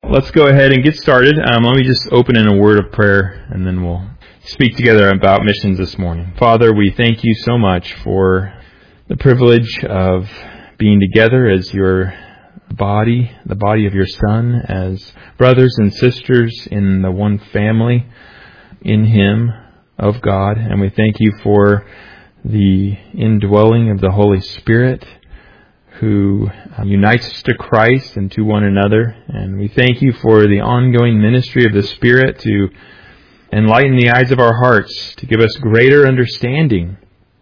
Let's go ahead and get started. Let me just open in a word of prayer, and then we'll speak together about missions this morning. Father, we thank you so much for the privilege of being together as your body, the body of your Son, as brothers and sisters in the one family in Him of God. And we thank you for the indwelling of the Holy Spirit, who unites us to Christ and to one another. And we thank you for the ongoing ministry of the Spirit to enlighten the eyes of our hearts, to give us greater understanding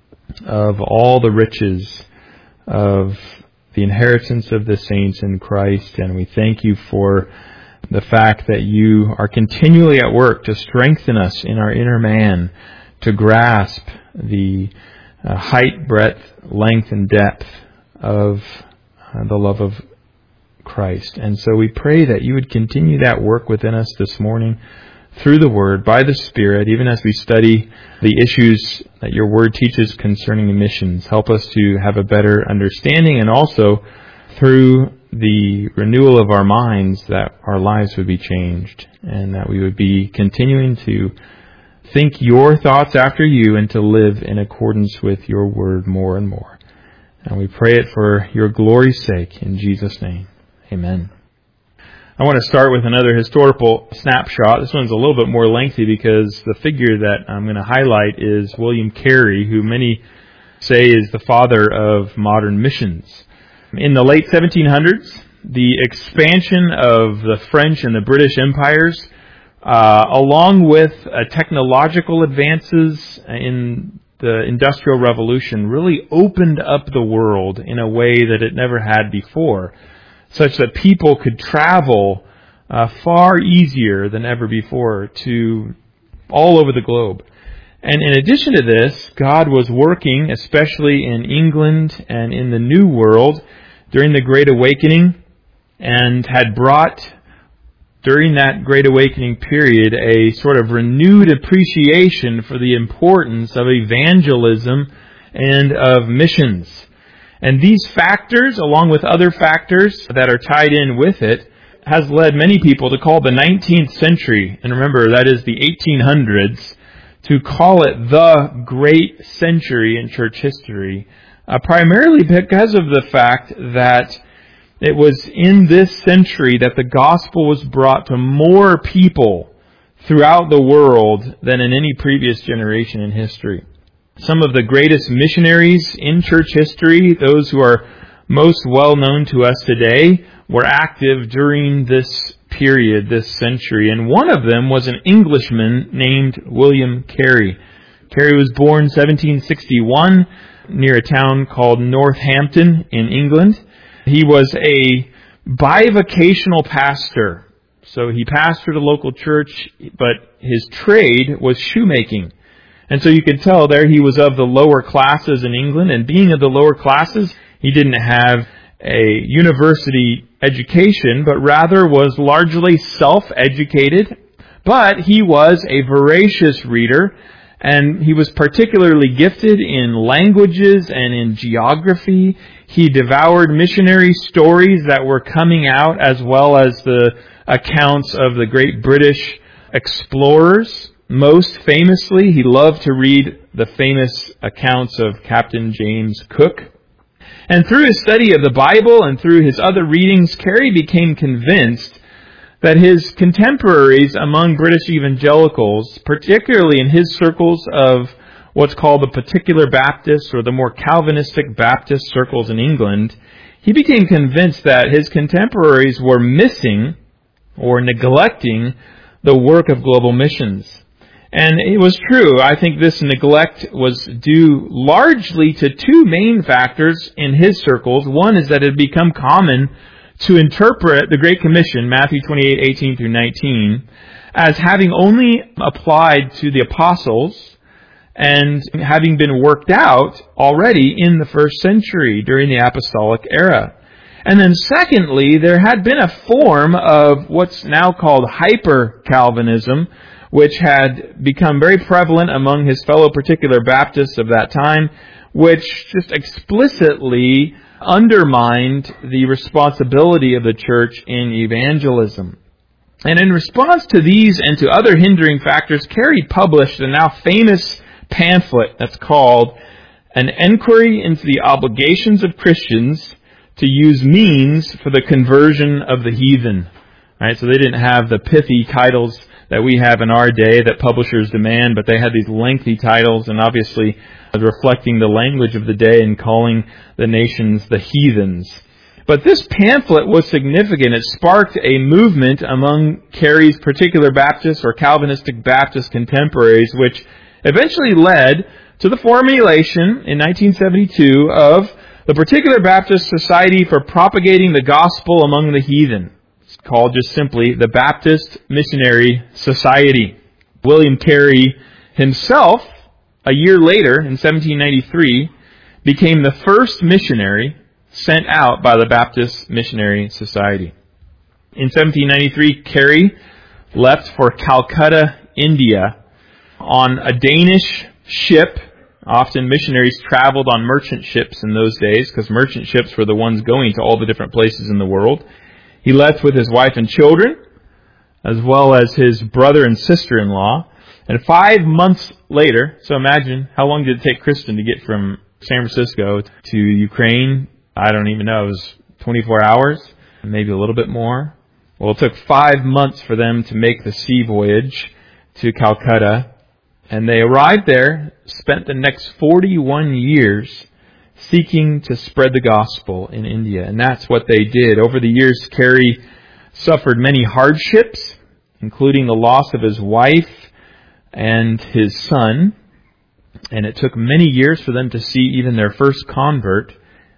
of all the riches of the inheritance of the saints in Christ. And we thank you for the fact that you are continually at work to strengthen us in our inner man, to grasp the height, breadth, length, and depth of the love of Christ. And so we pray that you would continue that work within us this morning through the Word, by the Spirit, even as we study the issues that your Word teaches concerning missions. Help us to have a better understanding, and also through the renewal of our minds that our lives would be changed, and that we would be continuing to think your thoughts after you and to live in accordance with your Word more and more. And we pray it for your glory's sake, in Jesus' name. Amen. I want to start with another historical snapshot. This one's a little bit more lengthy because the figure that I'm going to highlight is William Carey, who many say is the father of modern missions. In the late 1700s, the expansion of the French and the British empires, along with technological advances in the Industrial Revolution, really opened up the world in a way that it never had before, such that people could travel far easier than ever before to all over the globe. And in addition to this, God was working, especially in England and in the New World, during the Great Awakening, and had brought, during that Great Awakening period, a sort of renewed appreciation for the importance of evangelism and of missions. And these factors, along with other factors that are tied in with it, has led many people to call the 19th century, and remember that is the 1800s, to call it the great century in church history, primarily because of the fact that it was in this century that the gospel was brought to more people throughout the world than in any previous generation in history. Some of the greatest missionaries in church history, those who are most well known to us today, were active during this period, this century. And one of them was an Englishman named William Carey. Carey was born 1761 near a town called Northampton in England. He was a bivocational pastor. So he pastored a local church, but his trade was shoemaking. And so you could tell there he was of the lower classes in England, and being of the lower classes, he didn't have a university education, but rather was largely self-educated. But he was a voracious reader, and he was particularly gifted in languages and in geography. He devoured missionary stories that were coming out, as well as the accounts of the great British explorers. Most famously, he loved to read the famous accounts of Captain James Cook. And through his study of the Bible and through his other readings, Carey became convinced that his contemporaries among British evangelicals, particularly in his circles of what's called the Particular Baptists or the more Calvinistic Baptist circles in England, he became convinced that his contemporaries were missing or neglecting the work of global missions. And it was true. I think this neglect was due largely to two main factors in his circles. One is that it had become common to interpret the Great Commission, Matthew 28:18 through 19, as having only applied to the apostles and having been worked out already in the first century during the apostolic era. And then secondly, there had been a form of what's now called hyper-Calvinism, which had become very prevalent among his fellow Particular Baptists of that time, which just explicitly undermined the responsibility of the church in evangelism. And in response to these and to other hindering factors, Carey published a now famous pamphlet that's called An Enquiry into the Obligations of Christians to Use Means for the Conversion of the Heathen. Right? So they didn't have the pithy titles that we have in our day that publishers demand, but they had these lengthy titles, and obviously reflecting the language of the day and calling the nations the heathens. But this pamphlet was significant. It sparked a movement among Carey's particular Baptist or Calvinistic Baptist contemporaries, which eventually led to the formulation in 1972 of the Particular Baptist Society for Propagating the Gospel Among the Heathen. It's called just simply the Baptist Missionary Society. William Carey himself, a year later, in 1793, became the first missionary sent out by the Baptist Missionary Society. In 1793, Carey left for Calcutta, India, on a Danish ship. Often missionaries traveled on merchant ships in those days, because merchant ships were the ones going to all the different places in the world. He left with his wife and children, as well as his brother and sister-in-law. And 5 months later, so imagine, how long did it take Kristen to get from San Francisco to Ukraine? I don't even know. It was 24 hours, maybe a little bit more. Well, it took 5 months for them to make the sea voyage to Calcutta. And they arrived there, spent the next 41 years seeking to spread the gospel in India. And that's what they did. Over the years, Carey suffered many hardships, including the loss of his wife and his son. And it took many years for them to see even their first convert.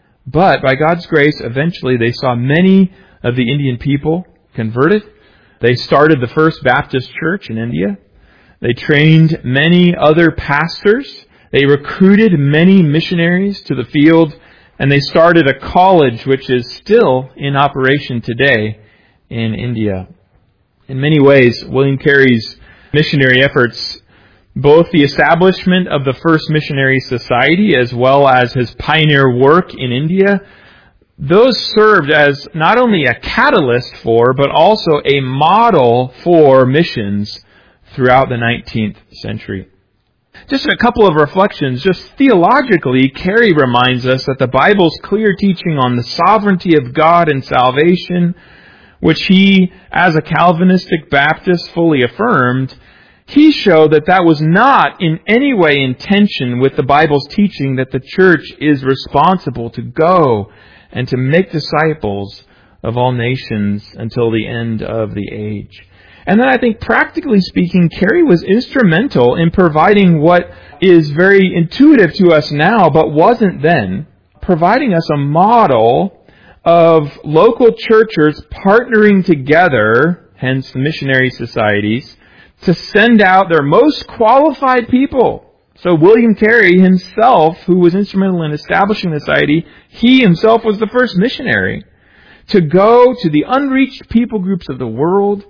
But by God's grace, eventually they saw many of the Indian people converted. They started the first Baptist church in India. They trained many other pastors. They recruited many missionaries to the field. And they started a college which is still in operation today in India. In many ways, William Carey's missionary efforts, both the establishment of the first missionary society as well as his pioneer work in India, those served as not only a catalyst for, but also a model for missions throughout the 19th century. Just a couple of reflections. Just theologically, Carey reminds us that the Bible's clear teaching on the sovereignty of God and salvation, which he, as a Calvinistic Baptist, fully affirmed, he showed that that was not in any way in tension with the Bible's teaching that the church is responsible to go and to make disciples of all nations until the end of the age. And then I think, practically speaking, Carey was instrumental in providing what is very intuitive to us now, but wasn't then, providing us a model of local churches partnering together, hence the missionary societies, to send out their most qualified people. So William Carey himself, who was instrumental in establishing the society, he himself was the first missionary to go to the unreached people groups of the world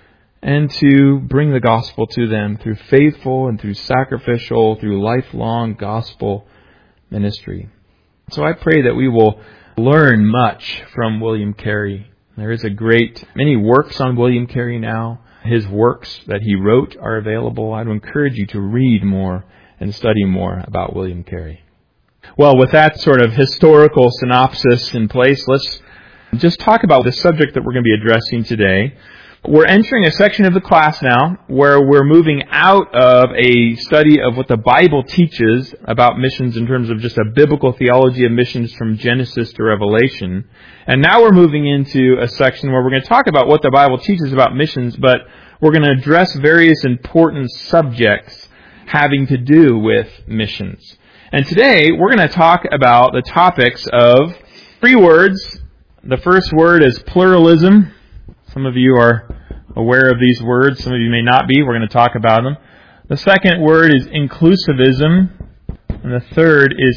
and to bring the gospel to them through faithful and through sacrificial, through lifelong gospel ministry. So I pray that we will learn much from William Carey. There is many works on William Carey now. His works that he wrote are available. I'd encourage you to read more and study more about William Carey. Well, with that sort of historical synopsis in place, let's just talk about the subject that we're going to be addressing today. We're entering a section of the class now where we're moving out of a study of what the Bible teaches about missions in terms of just a biblical theology of missions from Genesis to Revelation. And now we're moving into a section where we're going to talk about what the Bible teaches about missions, but we're going to address various important subjects having to do with missions. And today we're going to talk about the topics of 3 words. The first word is pluralism. Some of you are aware of these words. Some of you may not be. We're going to talk about them. The second word is inclusivism. And the third is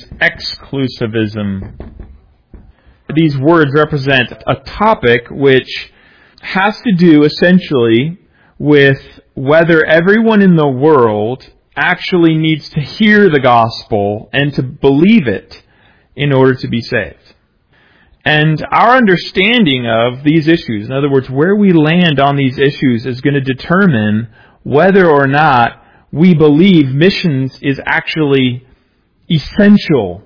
exclusivism. These words represent a topic which has to do essentially with whether everyone in the world actually needs to hear the gospel and to believe it in order to be saved. And our understanding of these issues, in other words, where we land on these issues, is going to determine whether or not we believe missions is actually essential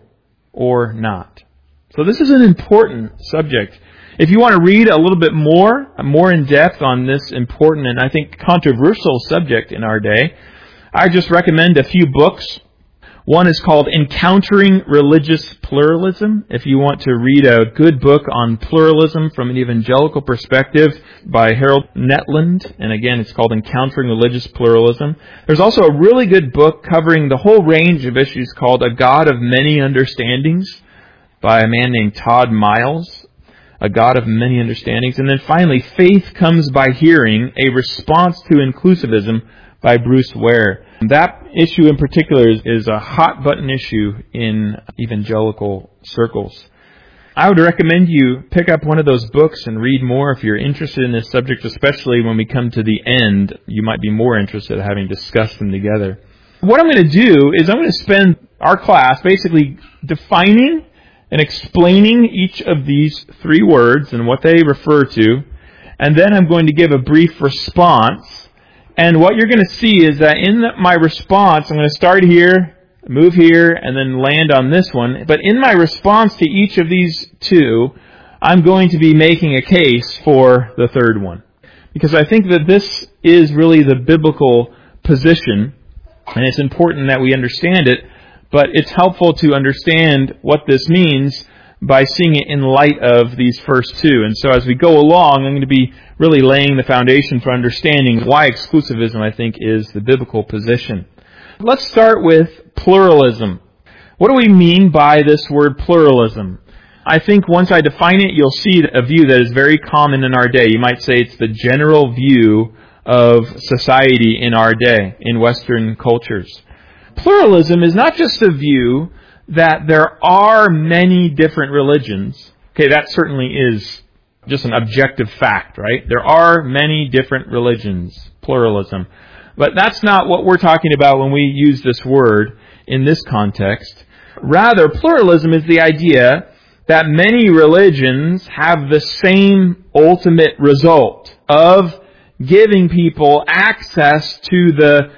or not. So this is an important subject. If you want to read a little bit more in depth on this important and I think controversial subject in our day, I just recommend a few books. One is called Encountering Religious Pluralism. If you want to read a good book on pluralism from an evangelical perspective by Harold Netland, and again, it's called Encountering Religious Pluralism. There's also a really good book covering the whole range of issues called A God of Many Understandings by a man named Todd Miles. A God of Many Understandings. And then finally, Faith Comes by Hearing, a Response to Inclusivism by Bruce Ware. That issue in particular is a hot button issue in evangelical circles. I would recommend you pick up one of those books and read more if you're interested in this subject, especially when we come to the end. You might be more interested in having discussed them together. What I'm going to do is I'm going to spend our class basically defining and explaining each of these three words and what they refer to, and then I'm going to give a brief response. And what you're going to see is that in my response, I'm going to start here, move here, and then land on this one. But in my response to each of these two, I'm going to be making a case for the third one. Because I think that this is really the biblical position, and it's important that we understand it. But it's helpful to understand what this means by seeing it in light of these first two. And so as we go along, I'm going to be really laying the foundation for understanding why exclusivism, I think, is the biblical position. Let's start with pluralism. What do we mean by this word pluralism? I think once I define it, you'll see a view that is very common in our day. You might say it's the general view of society in our day, in Western cultures. Pluralism is not just a view that there are many different religions. Okay, that certainly is just an objective fact, right? There are many different religions, pluralism. But that's not what we're talking about when we use this word in this context. Rather, pluralism is the idea that many religions have the same ultimate result of giving people access to the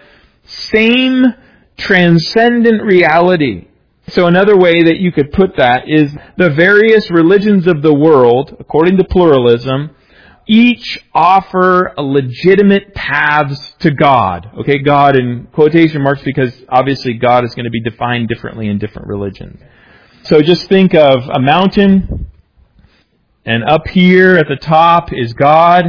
same transcendent reality. So another way that you could put that is the various religions of the world, according to pluralism, each offer legitimate paths to God. Okay, God in quotation marks because obviously God is going to be defined differently in different religions. So just think of a mountain, and up here at the top is God,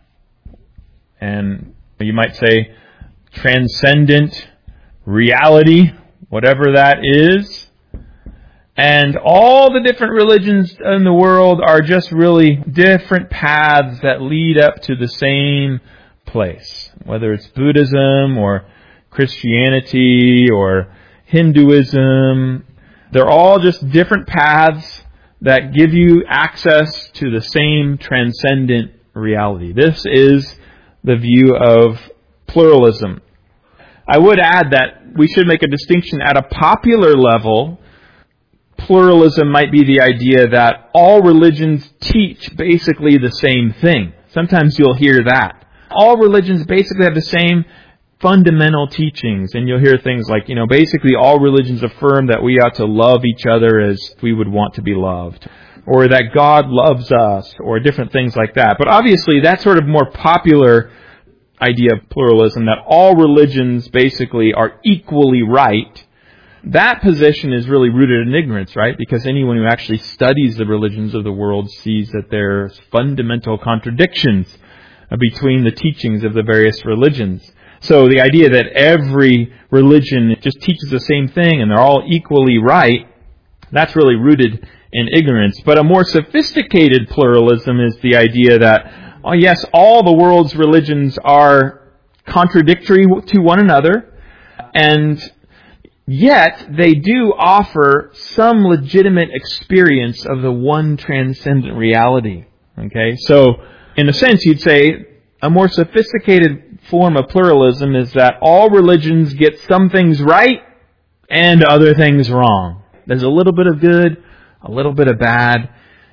and you might say transcendent reality, whatever that is. And all the different religions in the world are just really different paths that lead up to the same place. Whether it's Buddhism or Christianity or Hinduism, they're all just different paths that give you access to the same transcendent reality. This is the view of pluralism. I would add that we should make a distinction at a popular level. Pluralism might be the idea that all religions teach basically the same thing. Sometimes you'll hear that. All religions basically have the same fundamental teachings, and you'll hear things like, basically all religions affirm that we ought to love each other as we would want to be loved, or that God loves us, or different things like that. But obviously that's sort of more popular idea of pluralism, that all religions basically are equally right. That position is really rooted in ignorance, right? Because anyone who actually studies the religions of the world sees that there's fundamental contradictions between the teachings of the various religions. So the idea that every religion just teaches the same thing and they're all equally right, that's really rooted in ignorance. But a more sophisticated pluralism is the idea that, oh yes, all the world's religions are contradictory to one another, and yet they do offer some legitimate experience of the one transcendent reality. Okay, so in a sense you'd say a more sophisticated form of pluralism is that all religions get some things right and other things wrong. There's a little bit of good, a little bit of bad,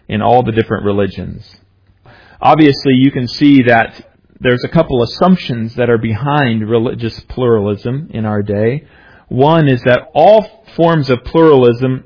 in all the different religions. Obviously, you can see that there's a couple assumptions that are behind religious pluralism in our day. One is that all forms of pluralism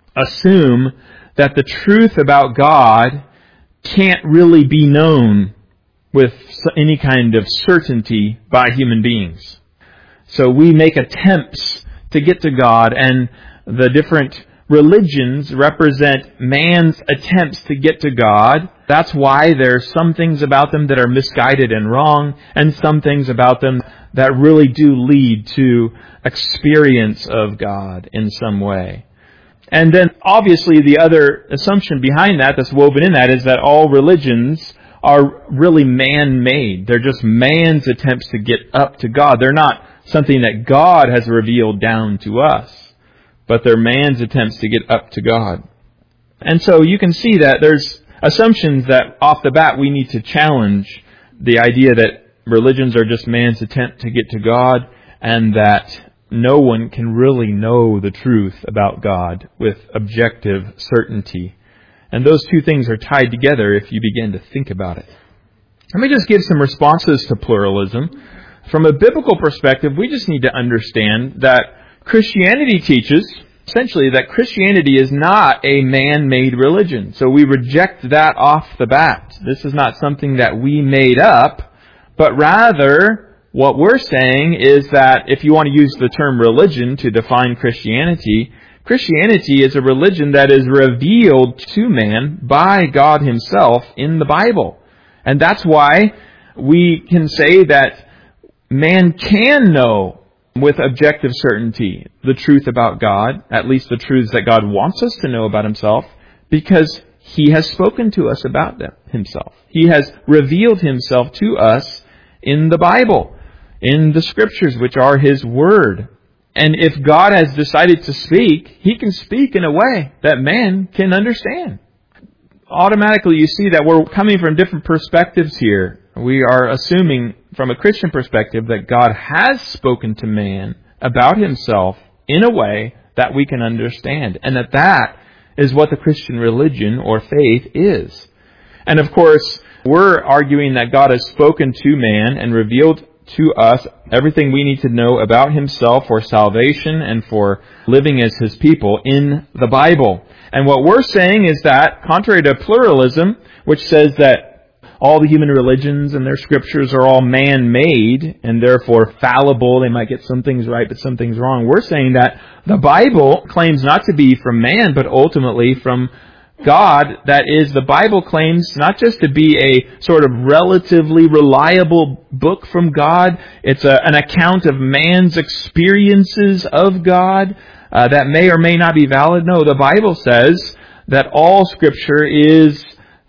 assume that the truth about God can't really be known with any kind of certainty by human beings. So we make attempts to get to God, and the different religions represent man's attempts to get to God. That's why there's some things about them that are misguided and wrong, and some things about them that really do lead to experience of God in some way. And then obviously the other assumption behind that that's woven in that is that all religions are really man-made. They're just man's attempts to get up to God. They're not something that God has revealed down to us, but they're man's attempts to get up to God. And so you can see that there's assumptions that off the bat we need to challenge the idea that religions are just man's attempt to get to God, and that no one can really know the truth about God with objective certainty. And those two things are tied together if you begin to think about it. Let me just give some responses to pluralism. From a biblical perspective, we just need to understand that Christianity teaches, essentially, that Christianity is not a man-made religion. So we reject that off the bat. This is not something that we made up, but rather what we're saying is that if you want to use the term religion to define Christianity, Christianity is a religion that is revealed to man by God Himself in the Bible. And that's why we can say that man can know with objective certainty the truth about God, at least the truths that God wants us to know about Himself, because He has spoken to us about Himself. He has revealed Himself to us in the Bible, in the Scriptures, which are His Word. And if God has decided to speak, He can speak in a way that man can understand. Automatically, you see that we're coming from different perspectives here. We are assuming from a Christian perspective that God has spoken to man about Himself in a way that we can understand, and that is what the Christian religion or faith is. And of course, we're arguing that God has spoken to man and revealed to us everything we need to know about Himself for salvation and for living as His people in the Bible. And what we're saying is that, contrary to pluralism, which says that all the human religions and their scriptures are all man-made and therefore fallible, they might get some things right but some things wrong, we're saying that the Bible claims not to be from man but ultimately from God. That is, the Bible claims not just to be a sort of relatively reliable book from God. It's an account of man's experiences of God that may or may not be valid. No, the Bible says that all Scripture is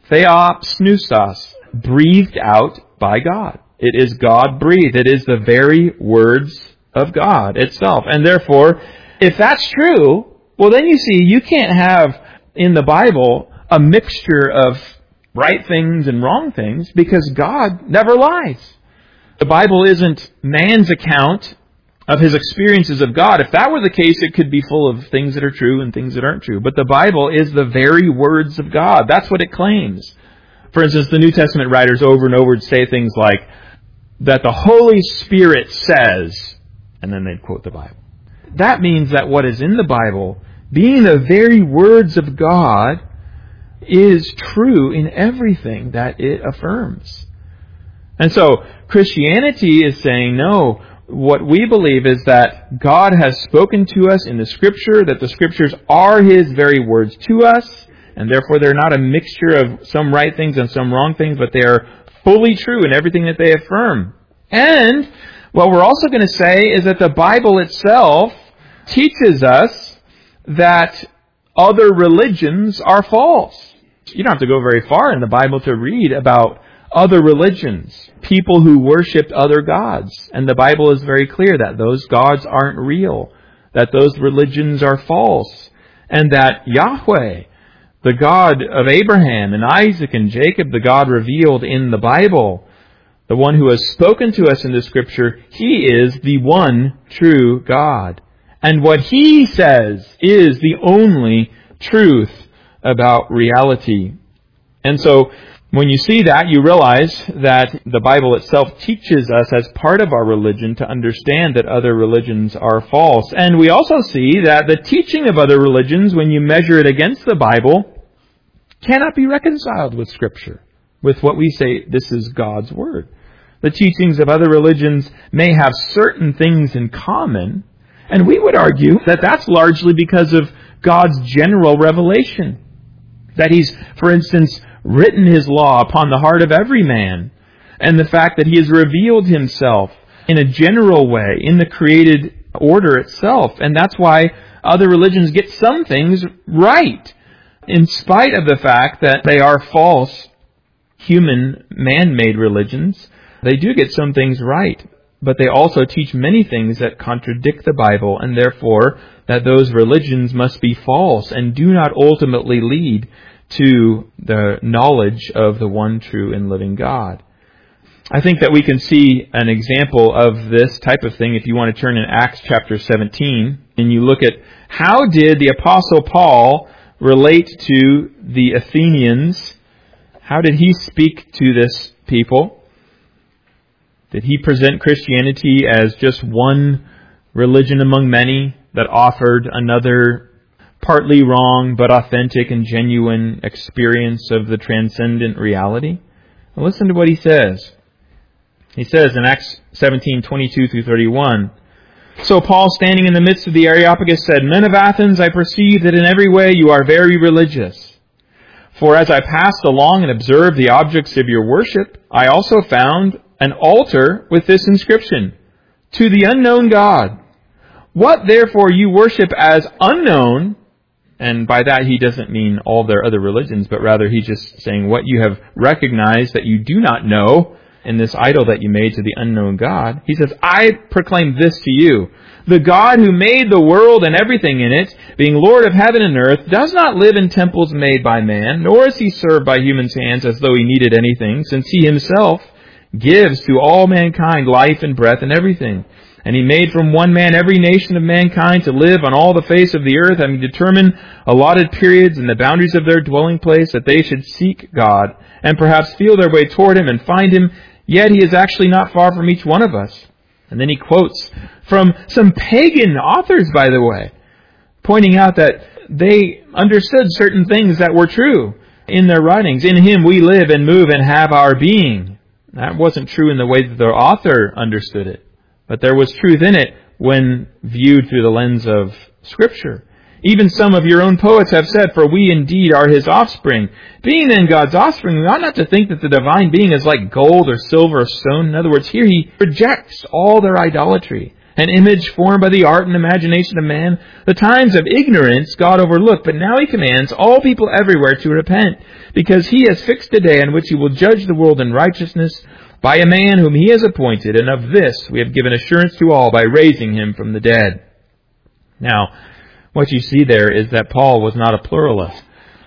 theopneustos, breathed out by God. It is God-breathed. It is the very words of God itself. And therefore, if that's true, well then you see, you can't have in the Bible a mixture of right things and wrong things, because God never lies. The Bible isn't man's account of his experiences of God. If that were the case, it could be full of things that are true and things that aren't true. But the Bible is the very words of God. That's what it claims. For instance, the New Testament writers over and over would say things like, that the Holy Spirit says, and then they'd quote the Bible. That means that what is in the Bible, being the very words of God, is true in everything that it affirms. And so Christianity is saying, no, what we believe is that God has spoken to us in the Scripture, that the Scriptures are His very words to us, and therefore they're not a mixture of some right things and some wrong things, but they are fully true in everything that they affirm. And what we're also going to say is that the Bible itself teaches us that other religions are false. You don't have to go very far in the Bible to read about other religions, people who worshipped other gods. And the Bible is very clear that those gods aren't real, that those religions are false, and that Yahweh, the God of Abraham and Isaac and Jacob, the God revealed in the Bible, the one who has spoken to us in the Scripture, He is the one true God. And what He says is the only truth about reality. And so when you see that, you realize that the Bible itself teaches us as part of our religion to understand that other religions are false. And we also see that the teaching of other religions, when you measure it against the Bible, cannot be reconciled with Scripture, with what we say this is God's Word. The teachings of other religions may have certain things in common, and we would argue that that's largely because of God's general revelation. That He's, for instance, written His law upon the heart of every man, and the fact that He has revealed Himself in a general way in the created order itself. And that's why other religions get some things right, in spite of the fact that they are false, human, man-made religions. They do get some things right, but they also teach many things that contradict the Bible, and therefore that those religions must be false and do not ultimately lead to the knowledge of the one true and living God. I think that we can see an example of this type of thing if you want to turn in Acts chapter 17, and you look at how did the Apostle Paul relate to the Athenians. How did he speak to this people? Did he present Christianity as just one religion among many that offered another partly wrong but authentic and genuine experience of the transcendent reality? Well, listen to what he says. He says in Acts 17:22 through 31, "So Paul, standing in the midst of the Areopagus, said, 'Men of Athens, I perceive that in every way you are very religious. For as I passed along and observed the objects of your worship, I also found an altar with this inscription, To the unknown God. What therefore you worship as unknown,'" and by that he doesn't mean all their other religions, but rather he's just saying what you have recognized that you do not know in this idol that you made to the unknown God. He says, "I proclaim this to you. The God who made the world and everything in it, being Lord of heaven and earth, does not live in temples made by man, nor is He served by human hands as though He needed anything, since He Himself gives to all mankind life and breath and everything. And He made from one man every nation of mankind to live on all the face of the earth, having determined allotted periods and the boundaries of their dwelling place, that they should seek God, and perhaps feel their way toward Him and find Him, yet He is actually not far from each one of us." And then he quotes from some pagan authors, by the way, pointing out that they understood certain things that were true in their writings. "In Him we live and move and have our being." That wasn't true in the way that the author understood it, but there was truth in it when viewed through the lens of Scripture. "Even some of your own poets have said, 'For we indeed are His offspring.' Being then God's offspring, we ought not to think that the divine being is like gold or silver or stone." In other words, here he rejects all their idolatry, an image formed by the art and imagination of man. The times of ignorance God overlooked, but now He commands all people everywhere to repent, because He has fixed a day on which He will judge the world in righteousness by a man whom He has appointed, and of this we have given assurance to all by raising Him from the dead. Now, what you see there is that Paul was not a pluralist.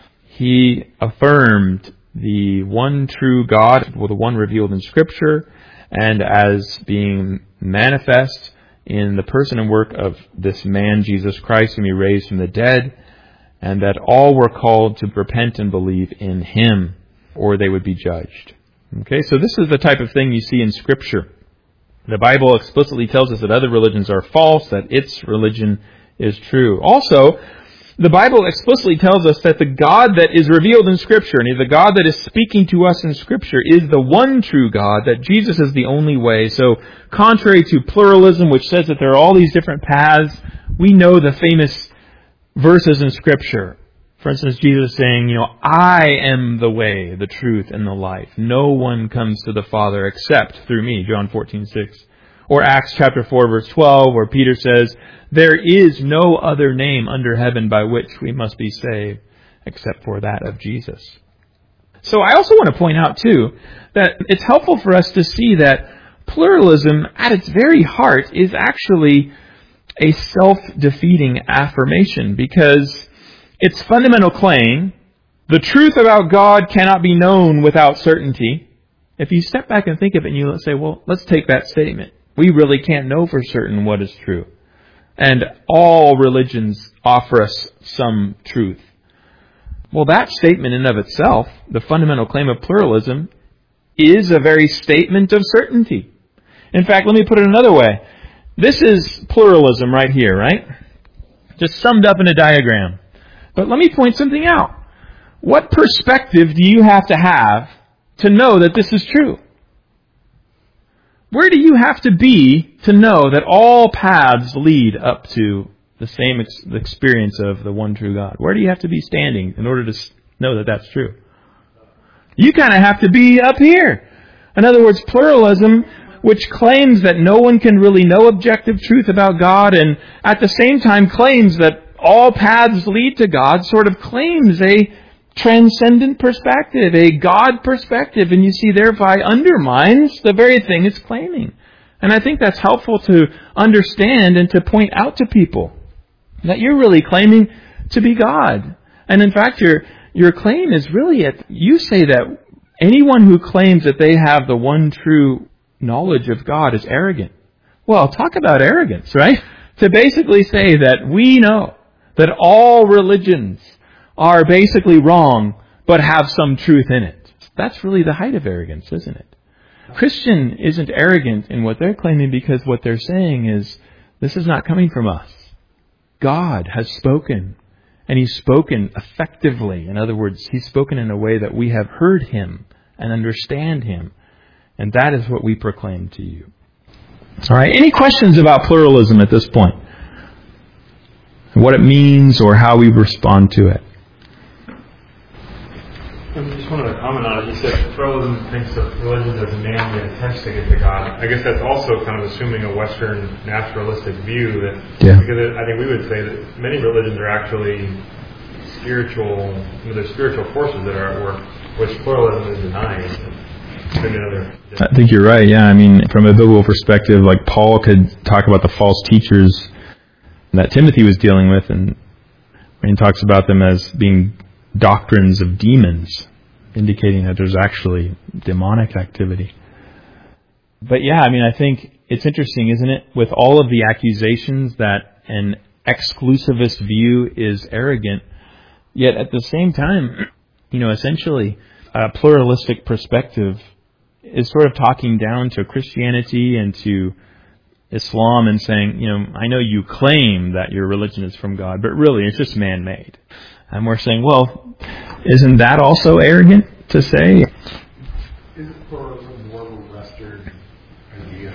He affirmed the one true God, the one revealed in Scripture, and as being manifest in the person and work of this man, Jesus Christ, whom He raised from the dead, and that all were called to repent and believe in Him, or they would be judged. Okay, so this is the type of thing you see in Scripture. The Bible explicitly tells us that other religions are false, that its religion is true. Also, the Bible explicitly tells us that the God that is revealed in Scripture, and the God that is speaking to us in Scripture, is the one true God, that Jesus is the only way. So, contrary to pluralism, which says that there are all these different paths, we know the famous verses in Scripture. For instance, Jesus saying, "I am the way, the truth, and the life. No one comes to the Father except through me," John 14:6. Or Acts chapter 4, verse 12, where Peter says, "There is no other name under heaven by which we must be saved except for that of Jesus." So I also want to point out, too, that it's helpful for us to see that pluralism, at its very heart, is actually a self-defeating affirmation, because its fundamental claim, the truth about God cannot be known without certainty. If you step back and think of it and you say, well, let's take that statement. We really can't know for certain what is true. And all religions offer us some truth. Well, that statement in and of itself, the fundamental claim of pluralism, is a very statement of certainty. In fact, let me put it another way. This is pluralism right here, right? Just summed up in a diagram. But let me point something out. What perspective do you have to know that this is true? Where do you have to be to know that all paths lead up to the same experience of the one true God? Where do you have to be standing in order to know that that's true? You kind of have to be up here. In other words, pluralism, which claims that no one can really know objective truth about God, and at the same time claims that all paths lead to God, sort of claims a transcendent perspective, a God perspective, and you see thereby undermines the very thing it's claiming. And I think that's helpful to understand and to point out to people that you're really claiming to be God. And in fact, your claim is really, you say that anyone who claims that they have the one true knowledge of God is arrogant. Well, talk about arrogance, right? To basically say that we know that all religions are basically wrong, but have some truth in it. That's really the height of arrogance, isn't it? Christian isn't arrogant in what they're claiming because what they're saying is, this is not coming from us. God has spoken, and He's spoken effectively. In other words, He's spoken in a way that we have heard Him and understand Him. And that is what we proclaim to you. All right, any questions about pluralism at this point? What it means or how we respond to it? I just wanted to comment on it. You said pluralism thinks of religions as man-made attempts to get to God. I guess that's also kind of assuming a Western naturalistic view that, because I think we would say that many religions are actually spiritual, there's spiritual forces that are at work, which pluralism is denying. I think you're right, yeah. I mean, from a biblical perspective, like Paul could talk about the false teachers that Timothy was dealing with, and he talks about them as being doctrines of demons, indicating that there's actually demonic activity. But yeah, I mean, I think it's interesting, isn't it, with all of the accusations that an exclusivist view is arrogant, yet at the same time, essentially, a pluralistic perspective is sort of talking down to Christianity and to Islam and saying, I know you claim that your religion is from God, but really it's just man-made. And we're saying, well, isn't that also arrogant to say? Isn't pluralism more of a Western idea?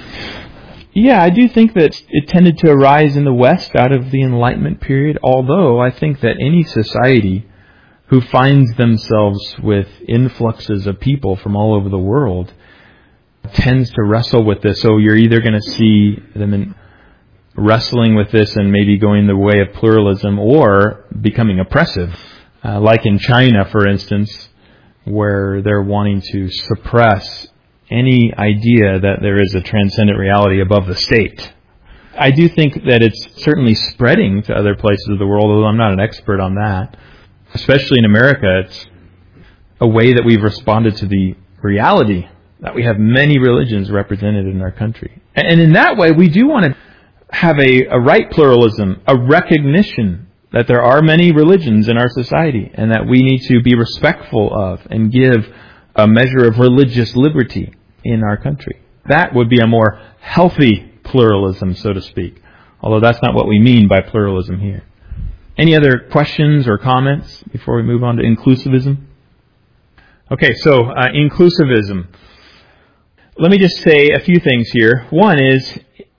Yeah, I do think that it tended to arise in the West out of the Enlightenment period, although I think that any society who finds themselves with influxes of people from all over the world tends to wrestle with this. So you're either going to see them wrestling with this and maybe going the way of pluralism or becoming oppressive. Like in China, for instance, where they're wanting to suppress any idea that there is a transcendent reality above the state. I do think that it's certainly spreading to other places of the world, although I'm not an expert on that. Especially in America, it's a way that we've responded to the reality that we have many religions represented in our country. And in that way, we do want to have a right pluralism, a recognition that there are many religions in our society and that we need to be respectful of and give a measure of religious liberty in our country. That would be a more healthy pluralism, so to speak, although that's not what we mean by pluralism here. Any other questions or comments before we move on to inclusivism? Okay, so inclusivism. Let me just say a few things here. One is,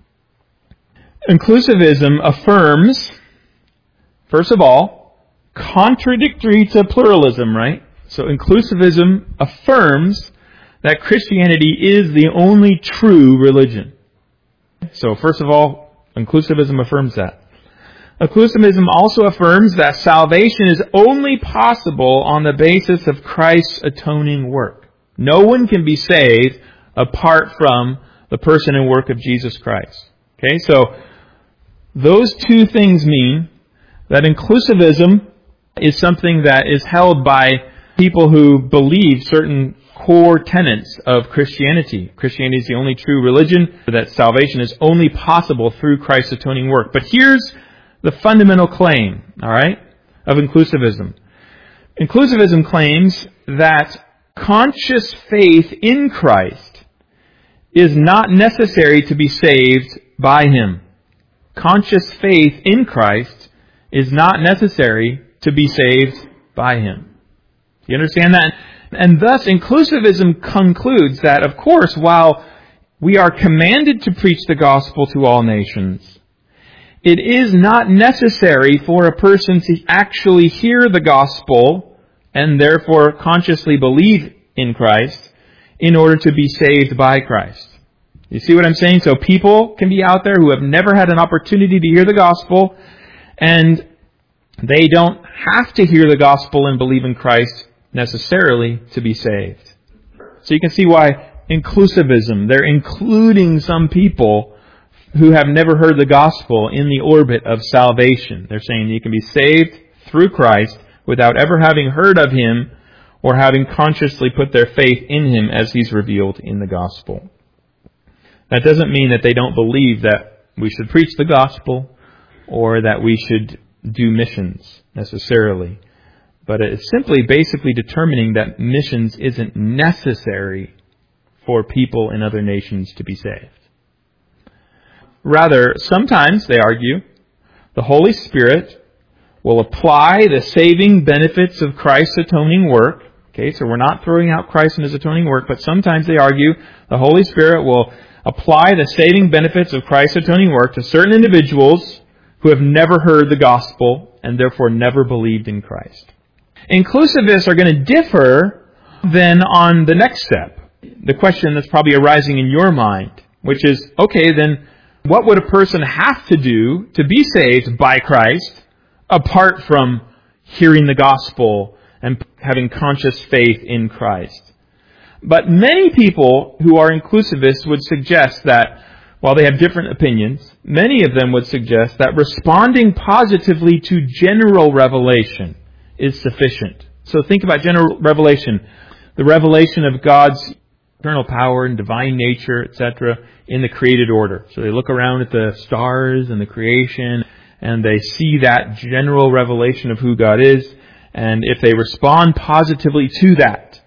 inclusivism affirms, first of all, contradictory to pluralism, right? So inclusivism affirms that Christianity is the only true religion. So first of all, inclusivism affirms that. Inclusivism also affirms that salvation is only possible on the basis of Christ's atoning work. No one can be saved apart from the person and work of Jesus Christ. Okay, so those two things mean that inclusivism is something that is held by people who believe certain core tenets of Christianity. Christianity is the only true religion, that salvation is only possible through Christ's atoning work. But here's the fundamental claim, all right, of inclusivism. Inclusivism claims that conscious faith in Christ is not necessary to be saved by Him. Conscious faith in Christ is not necessary to be saved by Him. You understand that? And thus, inclusivism concludes that, of course, while we are commanded to preach the gospel to all nations, it is not necessary for a person to actually hear the gospel and therefore consciously believe in Christ in order to be saved by Christ. You see what I'm saying? So people can be out there who have never had an opportunity to hear the gospel, and they don't have to hear the gospel and believe in Christ necessarily to be saved. So you can see why inclusivism, they're including some people who have never heard the gospel in the orbit of salvation. They're saying you can be saved through Christ without ever having heard of Him or having consciously put their faith in Him as He's revealed in the gospel. That doesn't mean that they don't believe that we should preach the gospel or that we should do missions necessarily. But it's simply basically determining that missions isn't necessary for people in other nations to be saved. Rather, sometimes, they argue, the Holy Spirit will apply the saving benefits of Christ's atoning work. Okay, so we're not throwing out Christ and His atoning work, but sometimes they argue the Holy Spirit will apply the saving benefits of Christ's atoning work to certain individuals who have never heard the gospel and therefore never believed in Christ. Inclusivists are going to differ then on the next step. The question that's probably arising in your mind, which is, okay, then what would a person have to do to be saved by Christ apart from hearing the gospel and having conscious faith in Christ? But many people who are inclusivists would suggest that, while they have different opinions, many of them would suggest that responding positively to general revelation is sufficient. So think about general revelation, the revelation of God's eternal power and divine nature, etc., in the created order. So they look around at the stars and the creation, and they see that general revelation of who God is, and if they respond positively to that,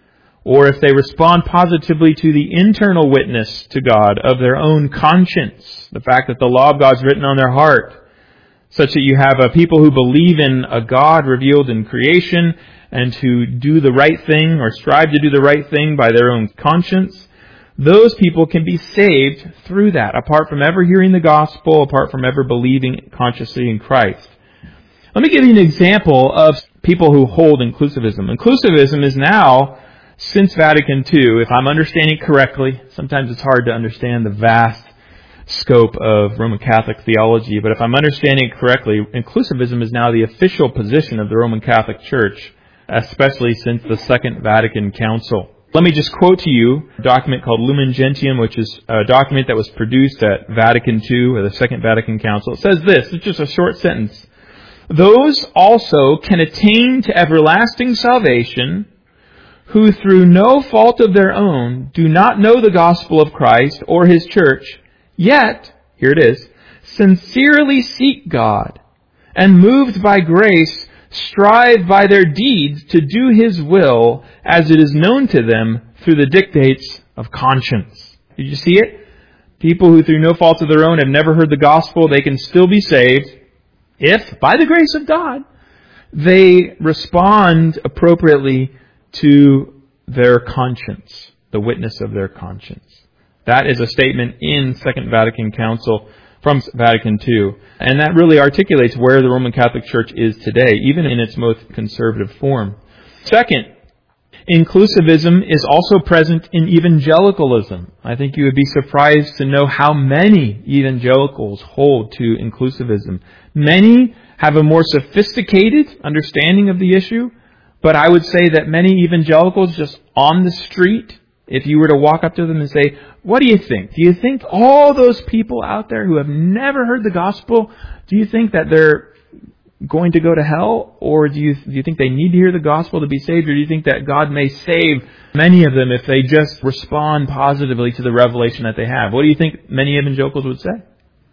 or if they respond positively to the internal witness to God of their own conscience, the fact that the law of God's written on their heart, such that you have a people who believe in a God revealed in creation and who do the right thing or strive to do the right thing by their own conscience, those people can be saved through that, apart from ever hearing the gospel, apart from ever believing consciously in Christ. Let me give you an example of people who hold inclusivism. Inclusivism is now, since Vatican II, if I'm understanding correctly, sometimes it's hard to understand the vast scope of Roman Catholic theology, but if I'm understanding it correctly, inclusivism is now the official position of the Roman Catholic Church, especially since the Second Vatican Council. Let me just quote to you a document called Lumen Gentium, which is a document that was produced at Vatican II, or the Second Vatican Council. It says this, it's just a short sentence. Those also can attain to everlasting salvation who through no fault of their own do not know the gospel of Christ or His church, yet, here it is, sincerely seek God and moved by grace strive by their deeds to do His will as it is known to them through the dictates of conscience. Did you see it? People who through no fault of their own have never heard the gospel, they can still be saved if, by the grace of God, they respond appropriately to their conscience, the witness of their conscience. That is a statement in Second Vatican Council from Vatican II. And that really articulates where the Roman Catholic Church is today, even in its most conservative form. Second, inclusivism is also present in evangelicalism. I think you would be surprised to know how many evangelicals hold to inclusivism. Many have a more sophisticated understanding of the issue, but I would say that many evangelicals just on the street, if you were to walk up to them and say, what do you think? Do you think all those people out there who have never heard the gospel, do you think that they're going to go to hell? Or do you think they need to hear the gospel to be saved? Or do you think that God may save many of them if they just respond positively to the revelation that they have? What do you think many evangelicals would say?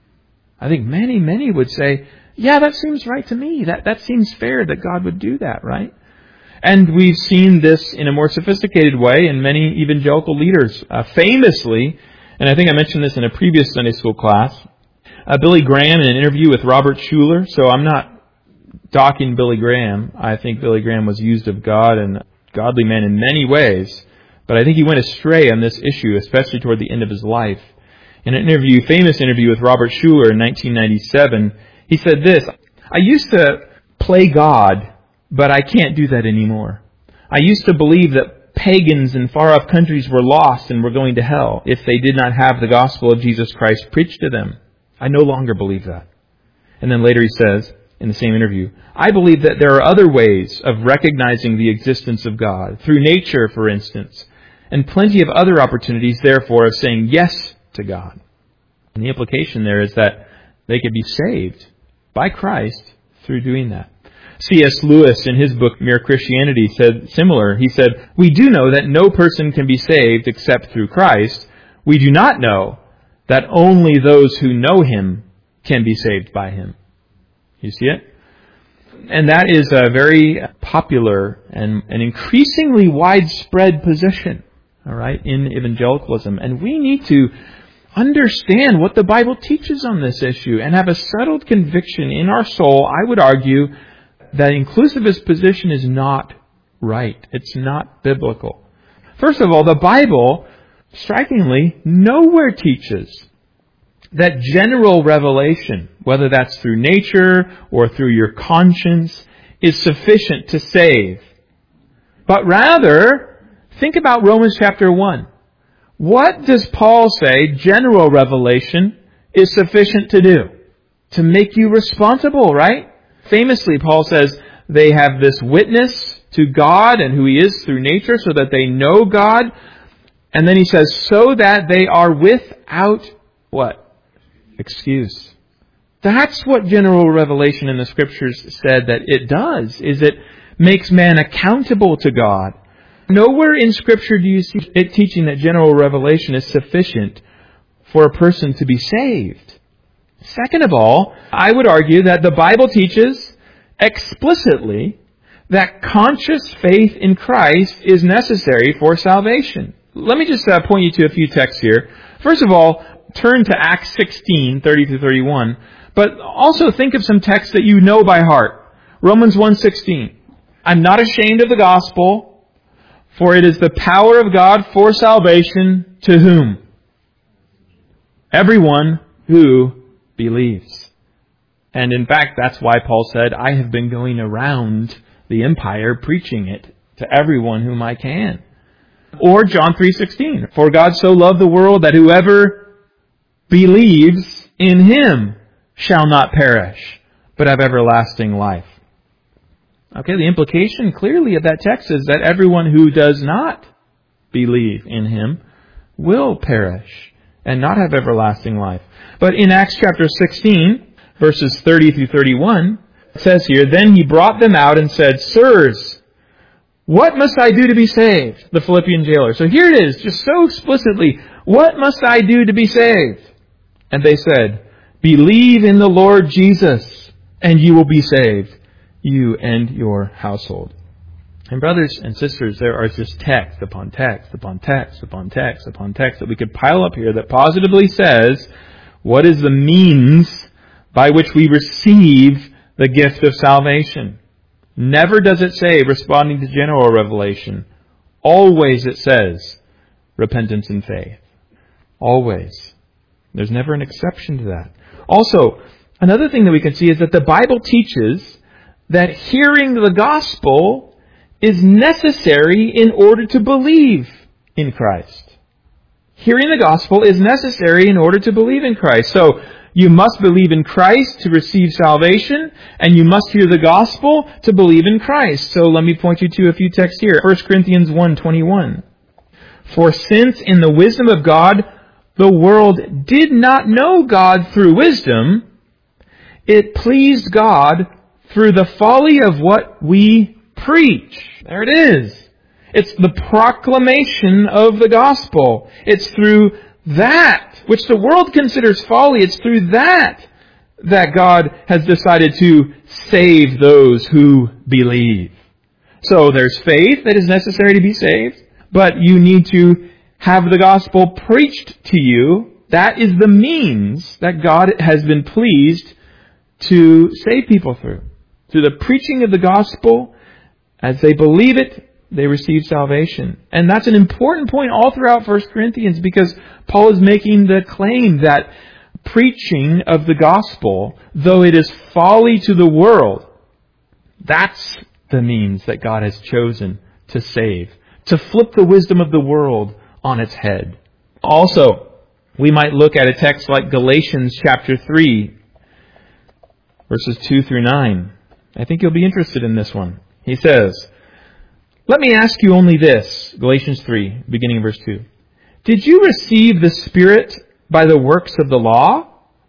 I think many would say, yeah, that seems right to me. That seems fair that God would do that, right? And we've seen this in a more sophisticated way in many evangelical leaders. Famously, and I think I mentioned this in a previous Sunday school class, Billy Graham in an interview with Robert Schuller. So I'm not docking Billy Graham. I think Billy Graham was used of God and a godly man in many ways. But I think he went astray on this issue, especially toward the end of his life. In an interview, famous interview with Robert Schuller in 1997, he said this: "I used to play God, but I can't do that anymore. I used to believe that pagans in far-off countries were lost and were going to hell if they did not have the gospel of Jesus Christ preached to them. I no longer believe that." And then later he says, in the same interview, "I believe that there are other ways of recognizing the existence of God, through nature, for instance, and plenty of other opportunities, therefore, of saying yes to God." And the implication there is that they could be saved by Christ through doing that. C.S. Lewis, in his book Mere Christianity, said similar. He said, "We do know that no person can be saved except through Christ. We do not know that only those who know Him can be saved by Him." You see it? And that is a very popular and an increasingly widespread position, all right, in evangelicalism. And we need to understand what the Bible teaches on this issue and have a settled conviction in our soul, I would argue, that inclusivist position is not right. It's not biblical. First of all, the Bible, strikingly, nowhere teaches that general revelation, whether that's through nature or through your conscience, is sufficient to save. But rather, think about Romans chapter 1. What does Paul say general revelation is sufficient to do? To make you responsible, right? Famously, Paul says they have this witness to God and who He is through nature so that they know God. And then he says, so that they are without what? Excuse. That's what general revelation in the Scriptures said that it does, is it makes man accountable to God. Nowhere in Scripture do you see it teaching that general revelation is sufficient for a person to be saved. Second of all, I would argue that the Bible teaches explicitly that conscious faith in Christ is necessary for salvation. Let me just point you to a few texts here. First of all, turn to Acts 16, 30 through 31. But also think of some texts that you know by heart. Romans 1:16. "I'm not ashamed of the gospel, for it is the power of God for salvation to whom? Everyone who believes." And in fact, that's why Paul said, "I have been going around the empire preaching it to everyone whom I can." Or John 3:16. "For God so loved the world that whoever believes in Him shall not perish, but have everlasting life." Okay, the implication clearly of that text is that everyone who does not believe in Him will perish and not have everlasting life. But in Acts chapter 16, verses 30 through 31, it says here, "Then he brought them out and said, 'Sirs, what must I do to be saved?'" The Philippian jailer. So here it is, just so explicitly, "What must I do to be saved?" And they said, "Believe in the Lord Jesus, and you will be saved, you and your household." And brothers and sisters, there are just text upon text upon text upon text upon text that we could pile up here that positively says what is the means by which we receive the gift of salvation. Never does it say responding to general revelation. Always it says repentance and faith. Always. There's never an exception to that. Also, another thing that we can see is that the Bible teaches that hearing the gospel is necessary in order to believe in Christ. Hearing the gospel is necessary in order to believe in Christ. So, you must believe in Christ to receive salvation, and you must hear the gospel to believe in Christ. So let me point you to a few texts here. 1 Corinthians 1:21. "For since in the wisdom of God, the world did not know God through wisdom, it pleased God through the folly of what we preach." There it is. It's the proclamation of the gospel. It's through that, which the world considers folly, it's through that God has decided to save those who believe. So there's faith that is necessary to be saved, but you need to have the gospel preached to you. That is the means that God has been pleased to save people through. Through the preaching of the gospel, as they believe it, they receive salvation. And that's an important point all throughout 1 Corinthians, because Paul is making the claim that preaching of the gospel, though it is folly to the world, that's the means that God has chosen to save, to flip the wisdom of the world on its head. Also, we might look at a text like Galatians chapter 3, verses 2 through 9. I think you'll be interested in this one. He says, "Let me ask you only this," Galatians 3, beginning of verse 2. "Did you receive the Spirit by the works of the law,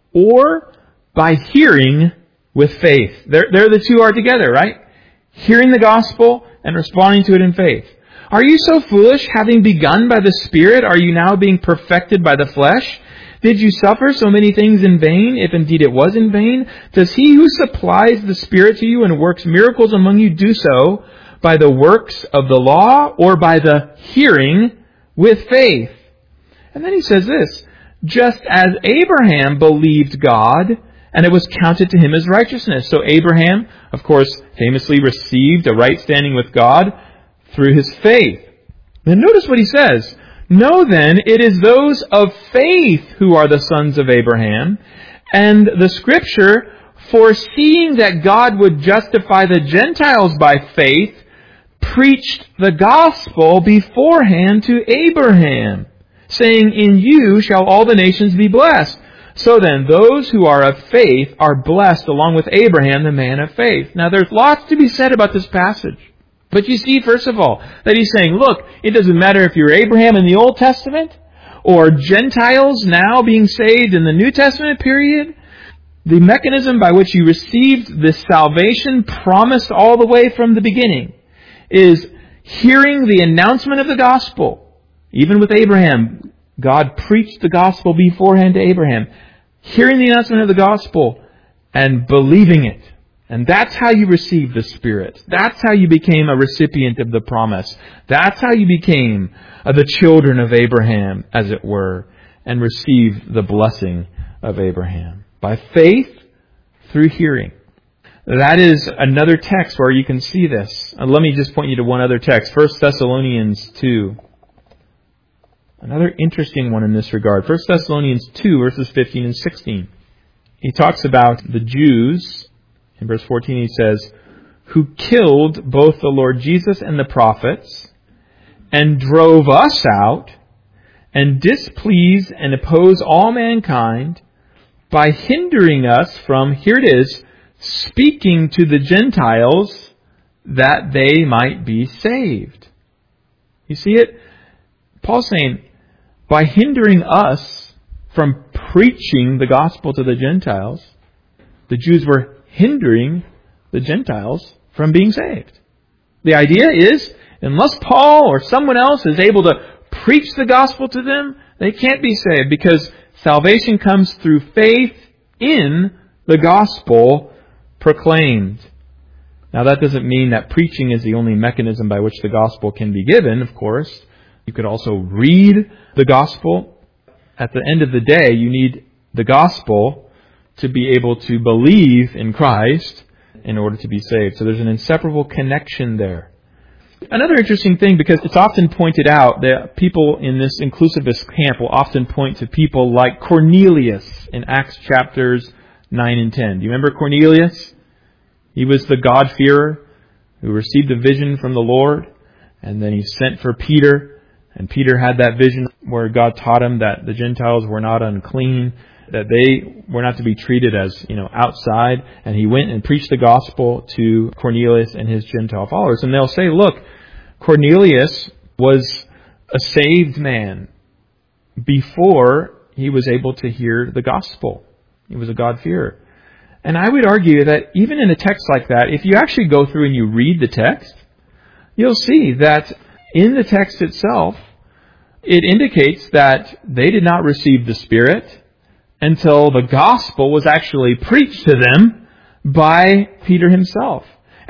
or by hearing with faith?" There the two are together, right? Hearing the gospel and responding to it in faith. "Are you so foolish? Having begun by the Spirit, are you now being perfected by the flesh? Did you suffer so many things in vain, if indeed it was in vain? Does he who supplies the Spirit to you and works miracles among you do so by the works of the law, or by the hearing with faith?" And then he says this, "Just as Abraham believed God, and it was counted to him as righteousness." So Abraham, of course, famously received a right standing with God through his faith. Then notice what he says. "Know then, it is those of faith who are the sons of Abraham. And the Scripture, foreseeing that God would justify the Gentiles by faith, preached the gospel beforehand to Abraham, saying, 'In you shall all the nations be blessed.' So then, those who are of faith are blessed along with Abraham, the man of faith." Now, there's lots to be said about this passage. But you see, first of all, that he's saying, look, it doesn't matter if you're Abraham in the Old Testament or Gentiles now being saved in the New Testament period. The mechanism by which you received this salvation promised all the way from the beginning is hearing the announcement of the gospel. Even with Abraham, God preached the gospel beforehand to Abraham. Hearing the announcement of the gospel and believing it. And that's how you received the Spirit. That's how you became a recipient of the promise. That's how you became the children of Abraham, as it were, and received the blessing of Abraham. By faith, through hearing. That is another text where you can see this. Let me just point you to one other text. 1 Thessalonians 2. Another interesting one in this regard. 1 Thessalonians 2, verses 15 and 16. He talks about the Jews. In verse 14 he says, "Who killed both the Lord Jesus and the prophets, and drove us out, and displease and oppose all mankind, by hindering us from," here it is, "speaking to the Gentiles, that they might be saved." You see it? Paul's saying, by hindering us from preaching the gospel to the Gentiles, the Jews were hindering the Gentiles from being saved. The idea is, unless Paul or someone else is able to preach the gospel to them, they can't be saved, because salvation comes through faith in the gospel proclaimed. Now, that doesn't mean that preaching is the only mechanism by which the gospel can be given, of course. You could also read the gospel. At the end of the day, you need the gospel to be able to believe in Christ in order to be saved. So there's an inseparable connection there. Another interesting thing, because it's often pointed out that people in this inclusivist camp will often point to people like Cornelius in Acts chapters 9 and 10. Do you remember Cornelius? He was the God-fearer who received a vision from the Lord, and then he sent for Peter, and Peter had that vision where God taught him that the Gentiles were not unclean, that they were not to be treated as, outside. And he went and preached the gospel to Cornelius and his Gentile followers. And they'll say, look, Cornelius was a saved man before he was able to hear the gospel. He was a God-fearer. And I would argue that even in a text like that, if you actually go through and you read the text, you'll see that in the text itself, it indicates that they did not receive the Spirit until the gospel was actually preached to them by Peter himself.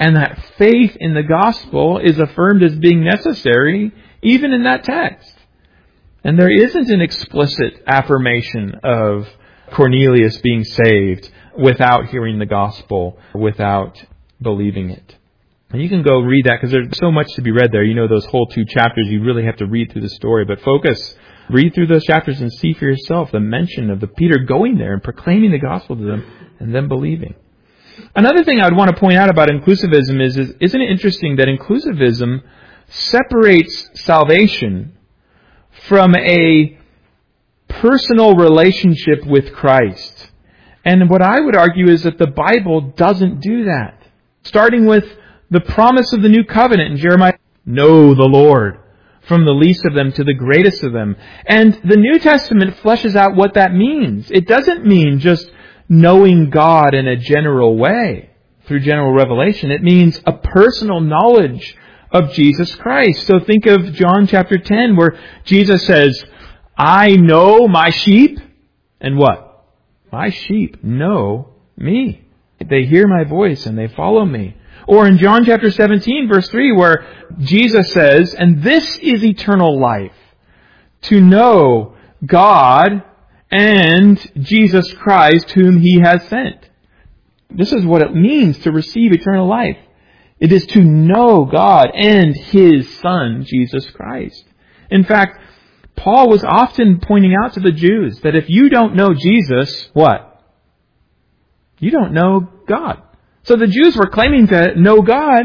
And that faith in the gospel is affirmed as being necessary even in that text. And there isn't an explicit affirmation of Cornelius being saved without hearing the gospel, without believing it. And you can go read that because there's so much to be read there. You know, those whole 2 chapters, you really have to read through the story. But read through those chapters and see for yourself the mention of the Peter going there and proclaiming the gospel to them and them believing. Another thing I would want to point out about inclusivism is isn't it interesting that inclusivism separates salvation from a personal relationship with Christ. And what I would argue is that the Bible doesn't do that. Starting with the promise of the new covenant in Jeremiah, know the Lord, from the least of them to the greatest of them. And the New Testament fleshes out what that means. It doesn't mean just knowing God in a general way, through general revelation. It means a personal knowledge of Jesus Christ. So think of John chapter 10, where Jesus says, I know my sheep, and what? My sheep know me. They hear my voice and they follow me. Or in John chapter 17, verse 3, where Jesus says, and this is eternal life, to know God and Jesus Christ, whom He has sent. This is what it means to receive eternal life. It is to know God and His Son, Jesus Christ. In fact, Paul was often pointing out to the Jews that if you don't know Jesus, what? You don't know God. So the Jews were claiming to know God,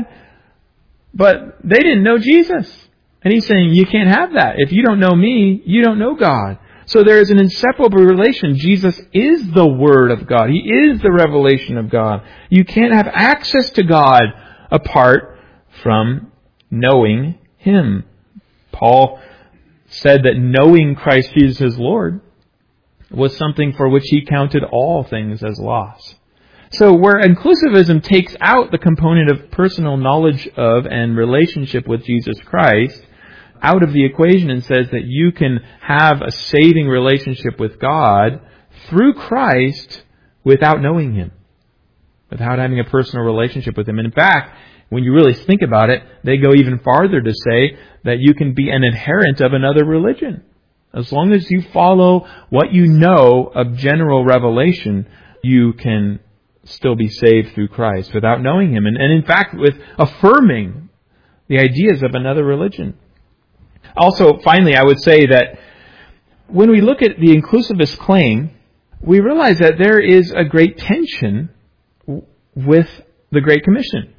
but they didn't know Jesus. And he's saying, you can't have that. If you don't know me, you don't know God. So there is an inseparable relation. Jesus is the Word of God. He is the revelation of God. You can't have access to God apart from knowing Him. Paul said that knowing Christ Jesus as Lord was something for which he counted all things as loss. So where inclusivism takes out the component of personal knowledge of and relationship with Jesus Christ out of the equation and says that you can have a saving relationship with God through Christ without knowing Him, without having a personal relationship with Him. And in fact, when you really think about it, they go even farther to say that you can be an adherent of another religion. As long as you follow what you know of general revelation, you can still be saved through Christ without knowing Him. And in fact, with affirming the ideas of another religion. Also, finally, I would say that when we look at the inclusivist claim, we realize that there is a great tension with the Great Commission.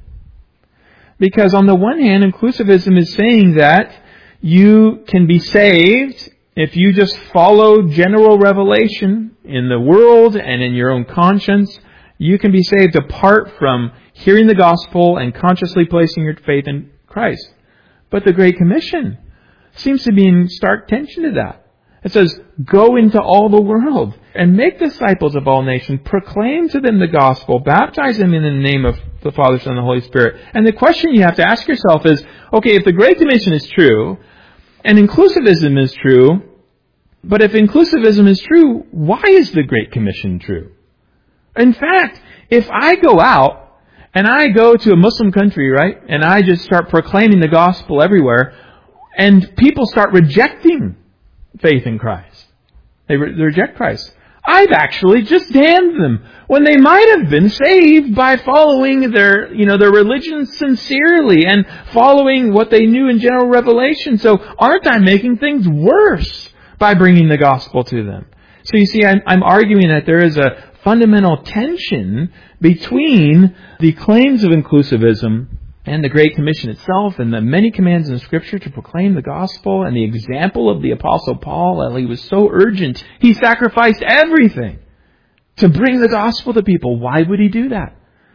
Because on the one hand, inclusivism is saying that you can be saved if you just follow general revelation in the world and in your own conscience. You can be saved apart from hearing the gospel and consciously placing your faith in Christ. But the Great Commission seems to be in stark tension to that. It says, go into all the world and make disciples of all nations, proclaim to them the gospel, baptize them in the name of the Father, Son, and the Holy Spirit. And the question you have to ask yourself is, okay, if the Great Commission is true, and inclusivism is true, but if inclusivism is true, why is the Great Commission true? In fact, if I go out and I go to a Muslim country, right, and I just start proclaiming the gospel everywhere, and people start rejecting faith in Christ, they reject Christ, I've actually just damned them when they might have been saved by following their religion sincerely and following what they knew in general revelation. So aren't I making things worse by bringing the gospel to them? So you see, I'm arguing that there is a fundamental tension between the claims of inclusivism and the Great Commission itself and the many commands in Scripture to proclaim the gospel and the example of the Apostle Paul. He was so urgent. He sacrificed everything to bring the gospel to people. Why would he do that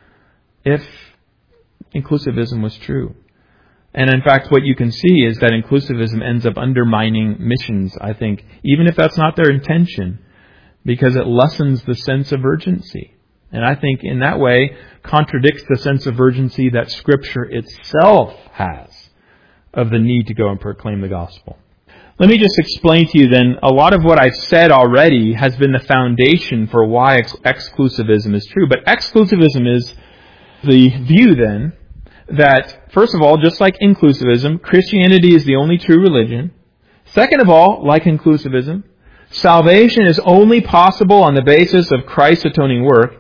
if inclusivism was true? And in fact, what you can see is that inclusivism ends up undermining missions, I think, even if that's not their intention, because it lessens the sense of urgency. And I think in that way contradicts the sense of urgency that Scripture itself has of the need to go and proclaim the gospel. Let me just explain to you then, a lot of what I've said already has been the foundation for why exclusivism is true. But exclusivism is the view then that, first of all, just like inclusivism, Christianity is the only true religion. Second of all, like inclusivism, salvation is only possible on the basis of Christ's atoning work.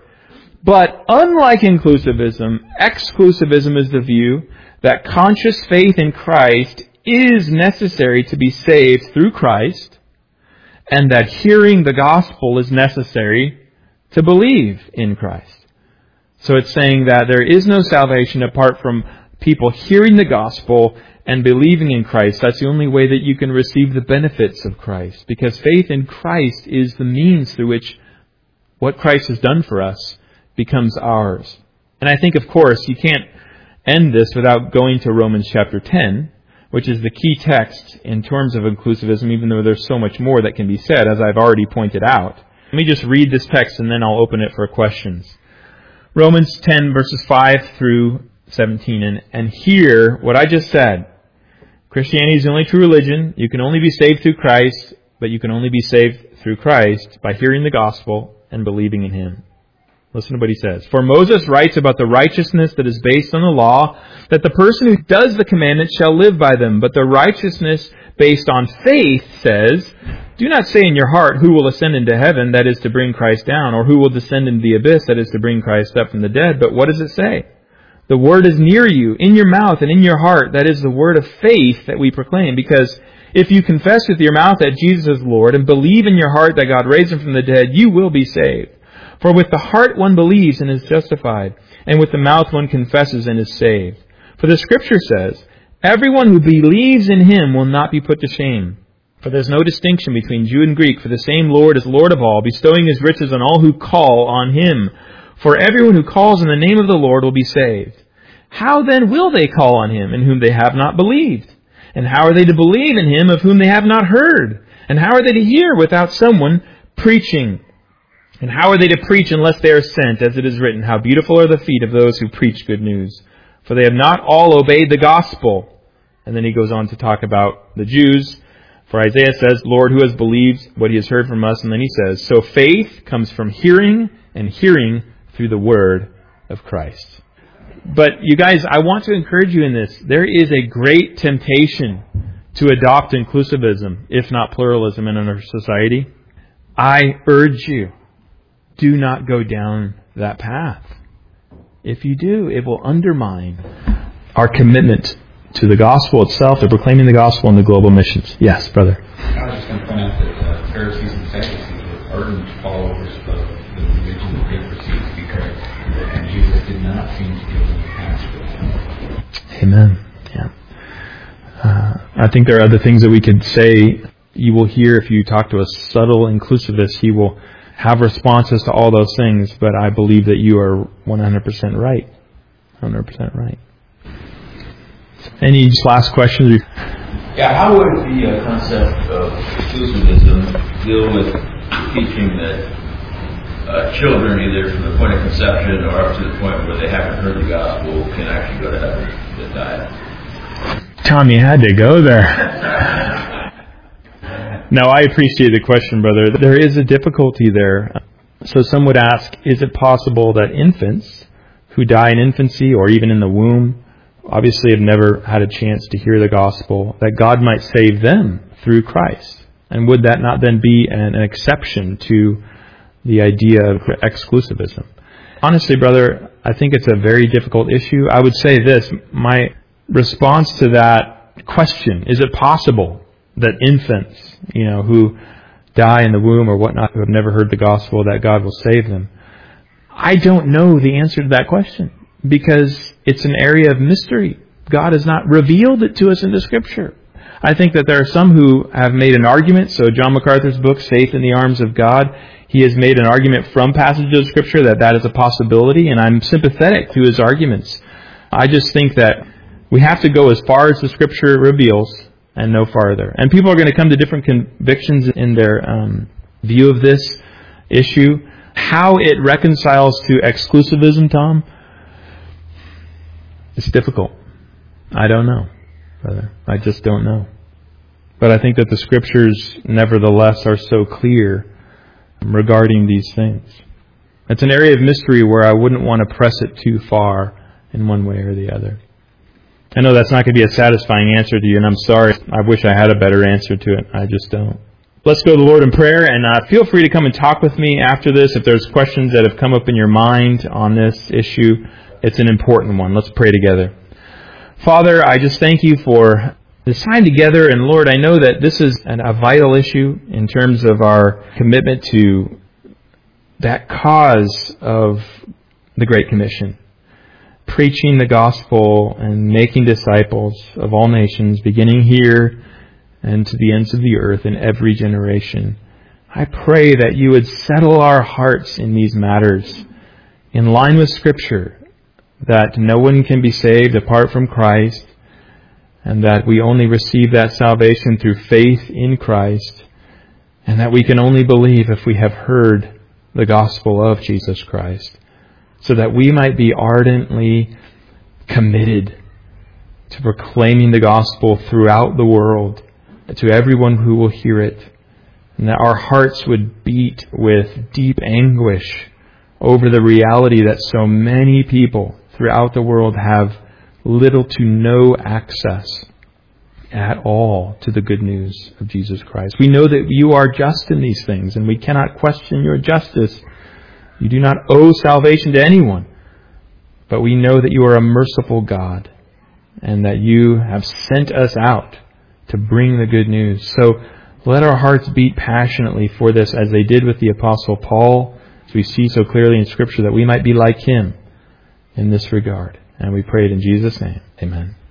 But unlike inclusivism, exclusivism is the view that conscious faith in Christ is necessary to be saved through Christ, and that hearing the gospel is necessary to believe in Christ. So it's saying that there is no salvation apart from people hearing the gospel and believing in Christ. That's the only way that you can receive the benefits of Christ. Because faith in Christ is the means through which what Christ has done for us becomes ours. And I think, of course, you can't end this without going to Romans chapter 10, which is the key text in terms of inclusivism, even though there's so much more that can be said, as I've already pointed out. Let me just read this text and then I'll open it for questions. Romans 10, verses 5 through 17. And hear what I just said. Christianity is the only true religion. You can only be saved through Christ, but you can only be saved through Christ by hearing the gospel and believing in Him. Listen to what he says. For Moses writes about the righteousness that is based on the law, that the person who does the commandments shall live by them. But the righteousness based on faith says, do not say in your heart, who will ascend into heaven, that is to bring Christ down, or who will descend into the abyss, that is to bring Christ up from the dead. But what does it say? The word is near you, in your mouth and in your heart. That is the word of faith that we proclaim. Because if you confess with your mouth that Jesus is Lord and believe in your heart that God raised Him from the dead, you will be saved. For with the heart one believes and is justified, and with the mouth one confesses and is saved. For the Scripture says, everyone who believes in Him will not be put to shame. For there is no distinction between Jew and Greek, for the same Lord is Lord of all, bestowing His riches on all who call on Him. For everyone who calls in the name of the Lord will be saved. How then will they call on Him in whom they have not believed? And how are they to believe in Him of whom they have not heard? And how are they to hear without someone preaching? And how are they to preach unless they are sent? As it is written, how beautiful are the feet of those who preach good news. For they have not all obeyed the gospel. And then he goes on to talk about the Jews. For Isaiah says, Lord, who has believed what He has heard from us? And then he says, so faith comes from hearing, and hearing through the word of Christ. But you guys, I want to encourage you in this. There is a great temptation to adopt inclusivism, if not pluralism, in our society. I urge you, do not go down that path. If you do, it will undermine our commitment to the gospel itself, to proclaiming the gospel and the global missions. Yes, brother. I was just going to point out that Pharisees and Sadducees were ardent followers of the religion that they perceived to be correct, and Jesus did not seem to give them a pass for that. Amen. Yeah. I think there are other things that we could say. You will hear if you talk to a subtle inclusivist, he will have responses to all those things, but I believe that you are 100% right. 100% right. Any last questions? Yeah, how would the concept of exclusivism deal with teaching that children, either from the point of conception or up to the point where they haven't heard the gospel, can actually go to heaven that die? Tom, you had to go there. No, I appreciate the question, brother. There is a difficulty there. So some would ask, is it possible that infants who die in infancy or even in the womb obviously have never had a chance to hear the gospel, that God might save them through Christ? And would that not then be an exception to the idea of exclusivism? Honestly, brother, I think it's a very difficult issue. I would say this, my response to that question, is it possible that infants, who die in the womb or whatnot, who have never heard the gospel, that God will save them? I don't know the answer to that question, because it's an area of mystery. God has not revealed it to us in the Scripture. I think that there are some who have made an argument. So John MacArthur's book, Faith in the Arms of God, he has made an argument from passages of Scripture that is a possibility, and I'm sympathetic to his arguments. I just think that we have to go as far as the Scripture reveals and no farther. And people are going to come to different convictions in their view of this issue. How it reconciles to exclusivism, Tom, it's difficult. I don't know, brother. I just don't know. But I think that the Scriptures, nevertheless, are so clear regarding these things. It's an area of mystery where I wouldn't want to press it too far in one way or the other. I know that's not going to be a satisfying answer to you, and I'm sorry. I wish I had a better answer to it. I just don't. Let's go to the Lord in prayer, and feel free to come and talk with me after this. If there's questions that have come up in your mind on this issue, it's an important one. Let's pray together. Father, I just thank you for this time together, and Lord, I know that this is a vital issue in terms of our commitment to that cause of the Great Commission. Preaching the gospel and making disciples of all nations, beginning here and to the ends of the earth in every generation. I pray that you would settle our hearts in these matters in line with Scripture, that no one can be saved apart from Christ, and that we only receive that salvation through faith in Christ, and that we can only believe if we have heard the gospel of Jesus Christ, so that we might be ardently committed to proclaiming the gospel throughout the world, to everyone who will hear it, and that our hearts would beat with deep anguish over the reality that so many people throughout the world have little to no access at all to the good news of Jesus Christ. We know that you are just in these things, and we cannot question your justice. You do not owe salvation to anyone, but we know that you are a merciful God, and that you have sent us out to bring the good news. So let our hearts beat passionately for this, as they did with the Apostle Paul, as we see so clearly in Scripture, that we might be like him in this regard. And we pray it in Jesus' name. Amen.